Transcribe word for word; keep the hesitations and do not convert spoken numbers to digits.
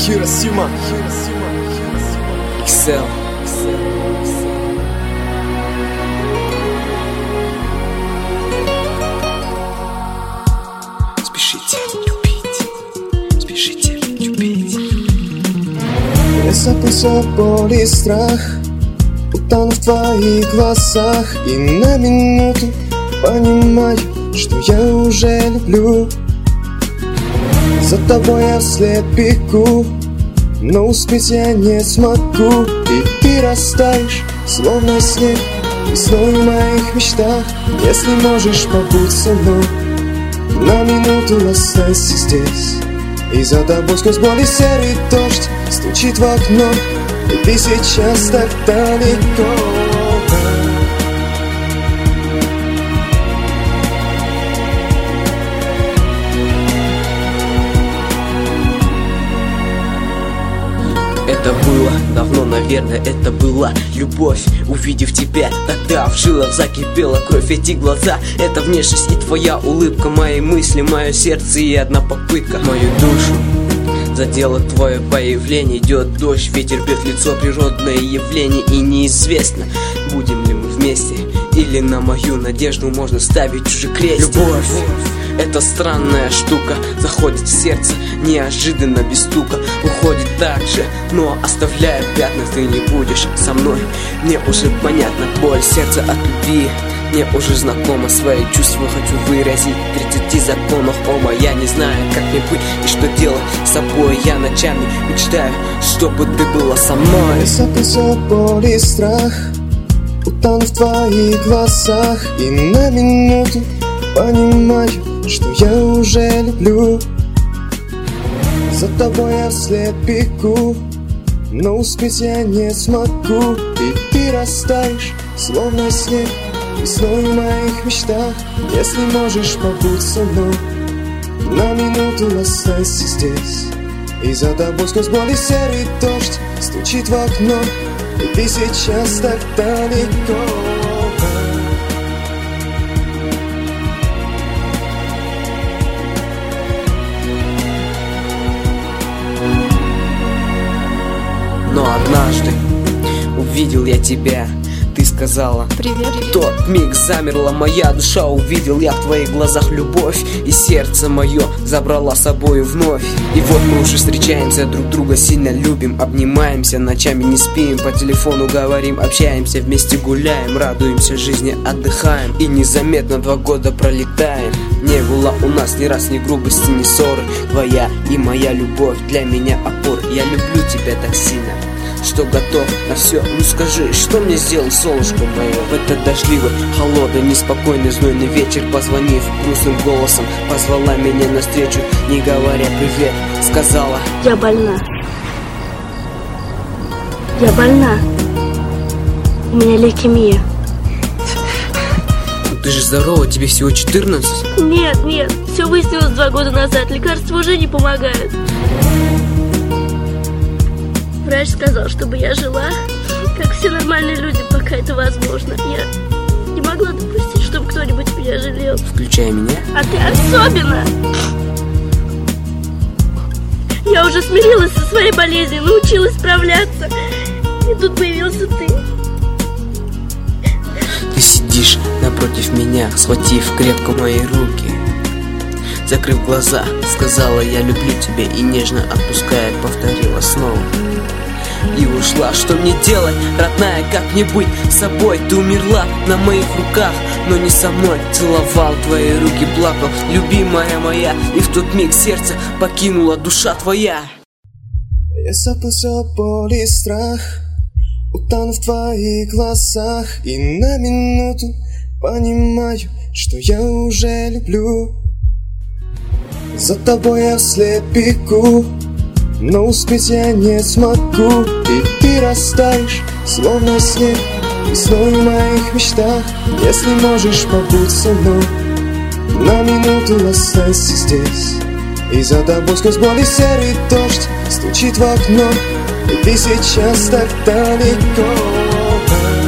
Хиросима, икс эл. Спешите любить, спешите любить. Я забылся боль и страх, утону в твоих глазах, и на минуту понимаю, что я уже люблю. За тобой я вслед бегу, но успеть я не смогу. И ты растаешь, словно снег, весной в моих мечтах. Если можешь, побудь со мной, на минуту останься здесь. И за тобой сквозь боль и серый дождь стучит в окно, и ты сейчас так далеко. Это было давно, наверное, это была любовь. Увидев тебя, тогда в жилах закипела кровь. Эти глаза, это внешность и твоя улыбка, мои мысли, мое сердце и одна попытка. Мою душу задело твое появление. Идет дождь, ветер бьет в лицо, природное явление. И неизвестно, будем ли мы вместе, или на мою надежду можно ставить уже крестик. Любовь — это странная штука, заходит в сердце неожиданно, без стука. Уходит так же, но оставляя пятна. Ты не будешь со мной, мне уже понятно. Боль сердца от любви мне уже знакома. Свои чувства хочу выразить в тридцати законах. Оба я не знаю, как мне быть и что делать с собой. Я ночами мечтаю, чтобы ты была со мной. Я забылся боль и страх, утону в твоих глазах, и на минуту понимаю, что я уже люблю. За тобой я вслед бегу, но успеть я не смогу. И ты растаешь, словно снег, весной в моих мечтах. Если можешь, побудь со мной, на минуту останься здесь. И за тобой сквозь боль и серый дождь стучит в окно, и ты сейчас так далеко. Но однажды увидел я тебя, ты сказала: привет. В тот миг замерла моя душа, увидел я в твоих глазах любовь, и сердце мое забрала с собою вновь. И вот мы уже встречаемся, друг друга сильно любим, обнимаемся, ночами не спим, по телефону говорим, общаемся, вместе гуляем, радуемся жизни, отдыхаем. И незаметно два года пролетаем. Не было у нас ни раз ни грубости, ни ссоры. Твоя и моя любовь для меня опора. Я люблю тебя так сильно, что готов на все. Ну скажи, что мне сделал солнышко мое в этот дождливый, холодный, неспокойный, знойный вечер? Позвонив грустным голосом, позвала меня навстречу, не говоря привет, сказала: я больна. Я больна. У меня лейкемия. Ты же здорова, тебе всего четырнадцать. Нет, нет, все выяснилось два года назад. Лекарства уже не помогают. Врач сказал, чтобы я жила, как все нормальные люди, пока это возможно. Я не могла допустить, чтобы кто-нибудь меня жалел. Включая меня? А ты особенно. Я уже смирилась со своей болезнью, научилась справляться. И тут появился ты. Ты сидишь напротив меня, схватив крепко мои руки. Закрыв глаза, сказала: я люблю тебя, и нежно отпуская, повторила снова. И ушла. Что мне делать, родная, как мне быть с собой? Ты умерла на моих руках, но не со мной. Целовал твои руки, плакал, любимая моя, и в тот миг сердце покинула душа твоя. Я забылся боль и страх, утону в твоих глазах, и на минуту понимаю, что я уже люблю. За тобой я вслед бегу, но успеть я не смогу. И ты растаешь, словно снег, весной в моих мечтах. Если можешь, побудь со мной, на минуту останься здесь. И за тобой сквозь боль и серый дождь стучит в окно, и ты сейчас так далеко.